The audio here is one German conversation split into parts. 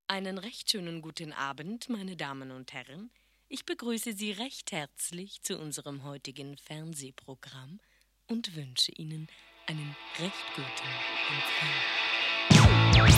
Einen recht schönen guten Abend, meine Damen und Herren. Ich begrüße Sie recht herzlich zu unserem heutigen Fernsehprogramm und wünsche Ihnen einen recht guten Empfang.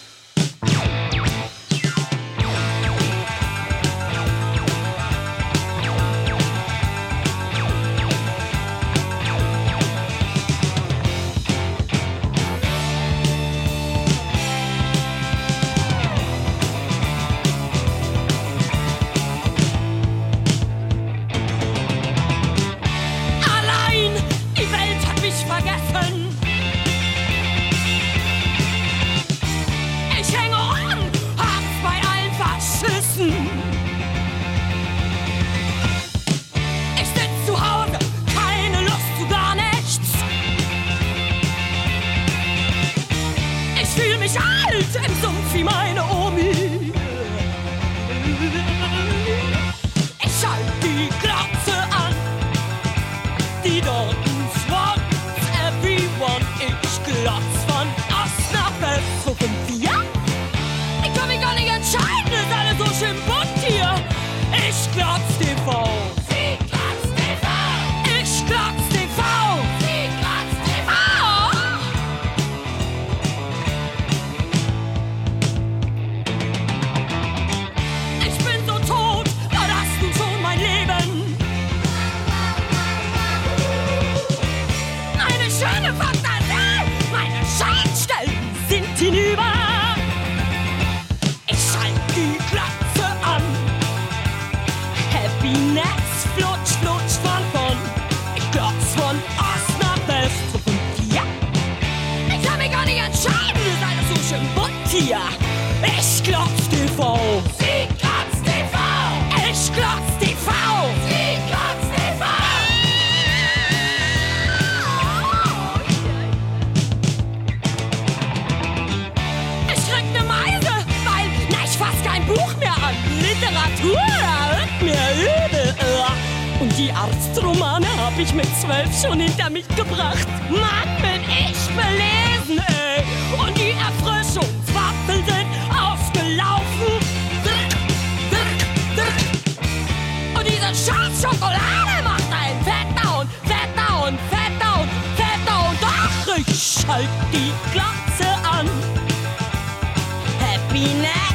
Im Sumpf wie meine Omi. Ich halt die Glotze an, die dort wants everyone. Ich glotz von Ost nach West, so 5-4. Ich kann mich gar nicht entscheiden, ist alles so schön bunt hier. Ich glotz TV. Sie glotz TV. Ich glotz TV. Sie glotz TV. Meine Schaltstellen sind hinüber. Ich schalt die Glotze an. Happiness, flutsch, flutsch von. Ich glotz von Ost nach West. Ja, ich kann mich gar nicht entscheiden, ist alles so schön bunt hier. Ich glotz TV. Sie glotz TV. Ich glotz TV. Sie glotz TV. Buch mehr an, Literatur hört mir übel. Und die Arztromane hab ich mit 12 schon hinter mich gebracht. Mann, bin ich belesen, ey. Und die Erfrischungswaffeln sind ausgelaufen. Und diese scheiß Schokolade macht einen fetter und fetter und fetter und fetter. Und doch, ich schalt die Glotze an. Happiness.